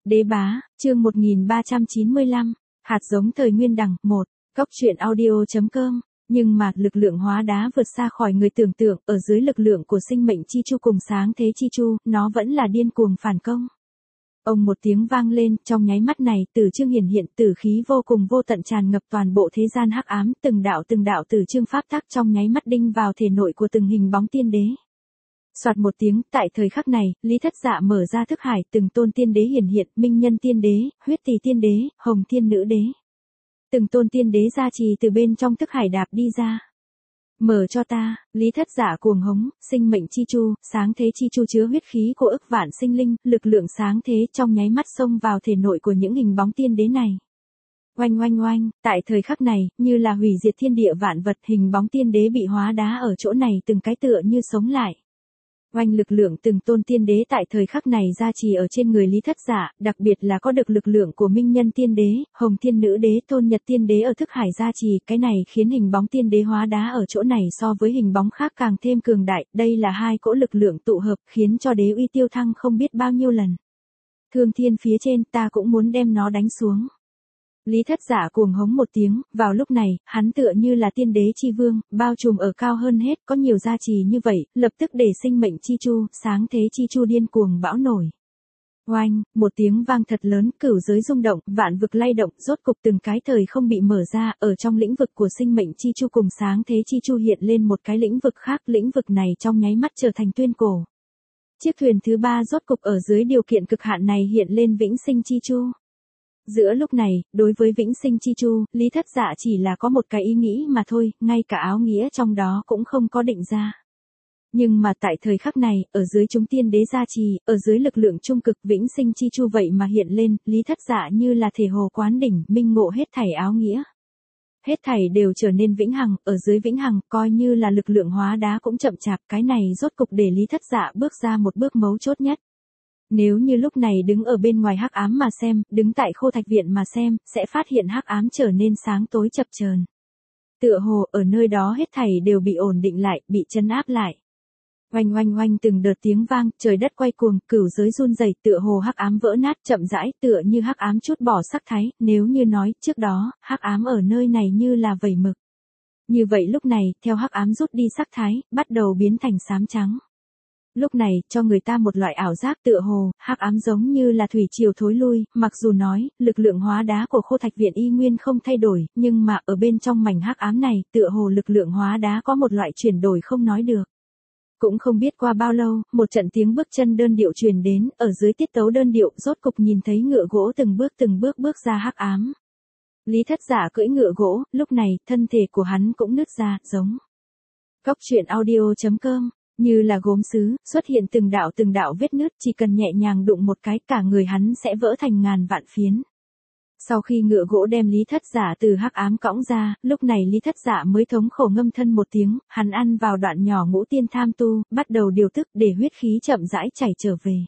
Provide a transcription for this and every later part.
Đế bá, chương 1395, hạt giống thời nguyên đẳng, 1, Cốc truyện audio.com. Nhưng mà, lực lượng hóa đá vượt xa khỏi người tưởng tượng, ở dưới lực lượng của sinh mệnh chi chu cùng sáng thế chi chu, nó vẫn là điên cuồng phản công. Ông một tiếng vang lên, trong nháy mắt này, tử chương hiển hiện, tử khí vô cùng vô tận tràn ngập toàn bộ thế gian hắc ám, từng đạo tử chương pháp tắc trong nháy mắt đinh vào thể nội của từng hình bóng tiên đế. Soạt một tiếng, tại thời khắc này, Lý Thất Dạ mở ra thức hải, từng tôn tiên đế hiển hiện, Minh Nhân tiên đế, Huyết Tỳ tiên đế, Hồng Thiên nữ đế. Từng tôn tiên đế gia trì từ bên trong thức hải đạp đi ra. Mở cho ta, Lý Thất Dạ cuồng hống, sinh mệnh chi chu, sáng thế chi chu chứa huyết khí của ức vạn sinh linh, lực lượng sáng thế trong nháy mắt xông vào thể nội của những hình bóng tiên đế này. Oanh oanh oanh, tại thời khắc này, như là hủy diệt thiên địa vạn vật, hình bóng tiên đế bị hóa đá ở chỗ này từng cái tựa như sống lại. Oanh, lực lượng từng tôn tiên đế tại thời khắc này gia trì ở trên người Lý Thất Dạ, đặc biệt là có được lực lượng của Minh Nhân tiên đế, Hồng Thiên nữ đế, Tôn Nhật tiên đế ở thức hải gia trì, cái này khiến hình bóng tiên đế hóa đá ở chỗ này so với hình bóng khác càng thêm cường đại, đây là hai cỗ lực lượng tụ hợp, khiến cho đế uy tiêu thăng không biết bao nhiêu lần. Thương thiên phía trên, ta cũng muốn đem nó đánh xuống. Lý Thất Dạ cuồng hống một tiếng, vào lúc này, hắn tựa như là tiên đế chi vương, bao trùm ở cao hơn hết, có nhiều gia trì như vậy, lập tức để sinh mệnh chi chu, sáng thế chi chu điên cuồng bão nổi. Oanh, một tiếng vang thật lớn, cửu giới rung động, vạn vực lay động, rốt cục từng cái thời không bị mở ra, ở trong lĩnh vực của sinh mệnh chi chu cùng sáng thế chi chu hiện lên một cái lĩnh vực khác, lĩnh vực này trong nháy mắt trở thành tuyên cổ. Chiếc thuyền thứ ba rốt cục ở dưới điều kiện cực hạn này hiện lên vĩnh sinh chi chu. Giữa lúc này, đối với vĩnh sinh chi chu, Lý Thất Dạ chỉ là có một cái ý nghĩ mà thôi, ngay cả áo nghĩa trong đó cũng không có định ra. Nhưng mà tại thời khắc này, ở dưới chúng tiên đế gia trì, ở dưới lực lượng trung cực vĩnh sinh chi chu vậy mà hiện lên, Lý Thất Dạ như là thể hồ quán đỉnh, minh ngộ hết thảy áo nghĩa. Hết thảy đều trở nên vĩnh hằng, ở dưới vĩnh hằng, coi như là lực lượng hóa đá cũng chậm chạp, cái này rốt cục để Lý Thất Dạ bước ra một bước mấu chốt nhất. Nếu như lúc này đứng ở bên ngoài hắc ám mà xem, đứng tại khô thạch viện mà xem, sẽ phát hiện hắc ám trở nên sáng tối chập chờn. Tựa hồ ở nơi đó hết thảy đều bị ổn định lại, bị trấn áp lại. Oanh oanh oanh từng đợt tiếng vang, trời đất quay cuồng, cửu giới run rẩy, tựa hồ hắc ám vỡ nát, chậm rãi, tựa như hắc ám chút bỏ sắc thái, nếu như nói, trước đó, hắc ám ở nơi này như là vẩy mực. Như vậy lúc này, theo hắc ám rút đi sắc thái, bắt đầu biến thành xám trắng. Lúc này, cho người ta một loại ảo giác tựa hồ, hắc ám giống như là thủy triều thối lui, mặc dù nói, lực lượng hóa đá của khô thạch viện y nguyên không thay đổi, nhưng mà ở bên trong mảnh hắc ám này, tựa hồ lực lượng hóa đá có một loại chuyển đổi không nói được. Cũng không biết qua bao lâu, một trận tiếng bước chân đơn điệu truyền đến, ở dưới tiết tấu đơn điệu, rốt cục nhìn thấy ngựa gỗ từng bước bước ra hắc ám. Lý Thất Dạ cưỡi ngựa gỗ, lúc này, thân thể của hắn cũng nứt ra, giống. Cốc truyện audio.com. Như là gốm sứ, xuất hiện từng đạo vết nứt, chỉ cần nhẹ nhàng đụng một cái, cả người hắn sẽ vỡ thành ngàn vạn phiến. Sau khi ngựa gỗ đem Lý Thất Dạ từ hắc ám cõng ra, lúc này Lý Thất Dạ mới thống khổ ngâm thân một tiếng, hắn ăn vào đoạn nhỏ ngũ tiên tham tu, bắt đầu điều tức để huyết khí chậm rãi chảy trở về.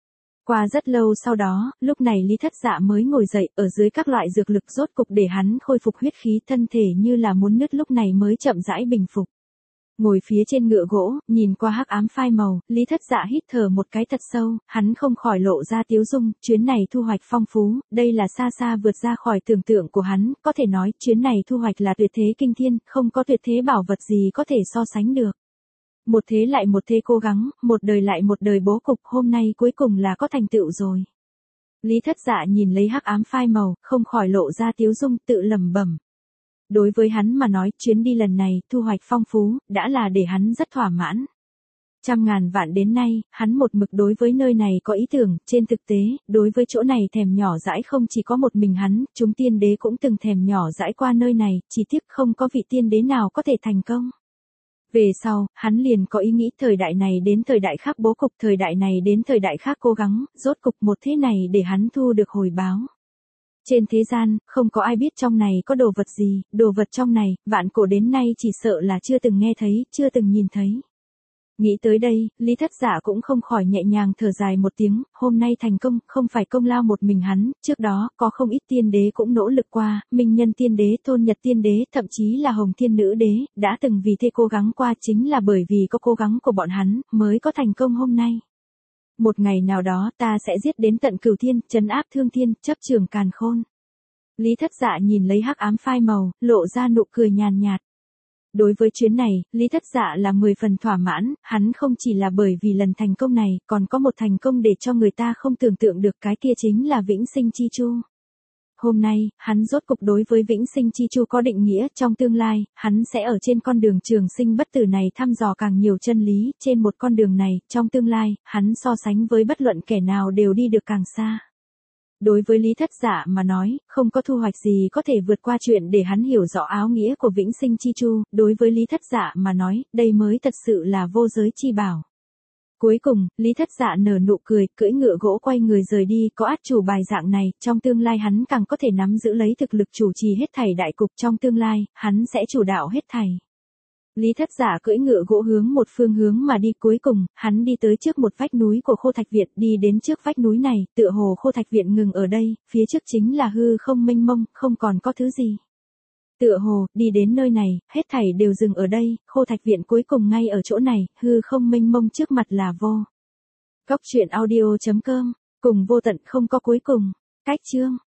Qua rất lâu sau đó, lúc này Lý Thất Dạ mới ngồi dậy, ở dưới các loại dược lực rốt cục để hắn khôi phục huyết khí, thân thể như là muốn nứt lúc này mới chậm rãi bình phục. Ngồi phía trên ngựa gỗ, nhìn qua hắc ám phai màu, Lý Thất Dạ hít thở một cái thật sâu, hắn không khỏi lộ ra tiếu dung, chuyến này thu hoạch phong phú, đây là xa xa vượt ra khỏi tưởng tượng của hắn, có thể nói, chuyến này thu hoạch là tuyệt thế kinh thiên, không có tuyệt thế bảo vật gì có thể so sánh được. Một thế lại một thế cố gắng, một đời lại một đời bố cục, hôm nay cuối cùng là có thành tựu rồi. Lý Thất Dạ nhìn lấy hắc ám phai màu, không khỏi lộ ra tiếu dung, tự lẩm bẩm. Đối với hắn mà nói, chuyến đi lần này, thu hoạch phong phú, đã là để hắn rất thỏa mãn. Trăm ngàn vạn đến nay, hắn một mực đối với nơi này có ý tưởng, trên thực tế, đối với chỗ này thèm nhỏ dãi không chỉ có một mình hắn, chúng tiên đế cũng từng thèm nhỏ dãi qua nơi này, chỉ tiếc không có vị tiên đế nào có thể thành công. Về sau, hắn liền có ý nghĩ thời đại này đến thời đại khác bố cục, thời đại này đến thời đại khác cố gắng, rốt cục một thế này để hắn thu được hồi báo. Trên thế gian, không có ai biết trong này có đồ vật gì, đồ vật trong này, vạn cổ đến nay chỉ sợ là chưa từng nghe thấy, chưa từng nhìn thấy. Nghĩ tới đây, Lý Thất Dạ cũng không khỏi nhẹ nhàng thở dài một tiếng, hôm nay thành công, không phải công lao một mình hắn, trước đó, có không ít tiên đế cũng nỗ lực qua, Minh Nhân tiên đế, Tôn Nhật tiên đế, thậm chí là Hồng Thiên nữ đế, đã từng vì thế cố gắng qua chính là bởi vì có cố gắng của bọn hắn, mới có thành công hôm nay. Một ngày nào đó ta sẽ giết đến tận cửu thiên, trấn áp thương thiên, chấp trường càn khôn. Lý Thất Dạ nhìn lấy hắc ám phai màu, lộ ra nụ cười nhàn nhạt. Đối với chuyến này, Lý Thất Dạ là 10 phần thỏa mãn, hắn không chỉ là bởi vì lần thành công này, còn có một thành công để cho người ta không tưởng tượng được, cái kia chính là Vĩnh Sinh Chi Chu. Hôm nay, hắn rốt cục đối với Vĩnh Sinh Chi Chu có định nghĩa, trong tương lai, hắn sẽ ở trên con đường trường sinh bất tử này thăm dò càng nhiều chân lý, trên một con đường này, trong tương lai, hắn so sánh với bất luận kẻ nào đều đi được càng xa. Đối với Lý Thất Dạ mà nói, không có thu hoạch gì có thể vượt qua chuyện để hắn hiểu rõ áo nghĩa của Vĩnh Sinh Chi Chu, đối với Lý Thất Dạ mà nói, đây mới thật sự là vô giới chi bảo. Cuối cùng, Lý Thất Dạ nở nụ cười, cưỡi ngựa gỗ quay người rời đi, có át chủ bài dạng này, trong tương lai hắn càng có thể nắm giữ lấy thực lực chủ trì hết thảy đại cục, trong tương lai, hắn sẽ chủ đạo hết thảy. Lý Thất Dạ cưỡi ngựa gỗ hướng một phương hướng mà đi, cuối cùng, hắn đi tới trước một vách núi của Khô Thạch Viện, đi đến trước vách núi này, tựa hồ Khô Thạch Viện ngừng ở đây, phía trước chính là hư không mênh mông, không còn có thứ gì. Tựa hồ, đi đến nơi này, hết thảy đều dừng ở đây, Khô Thạch Viện cuối cùng ngay ở chỗ này, hư không mênh mông trước mặt là vô. Cốc truyện audio.com, cùng vô tận không có cuối cùng. Cách chương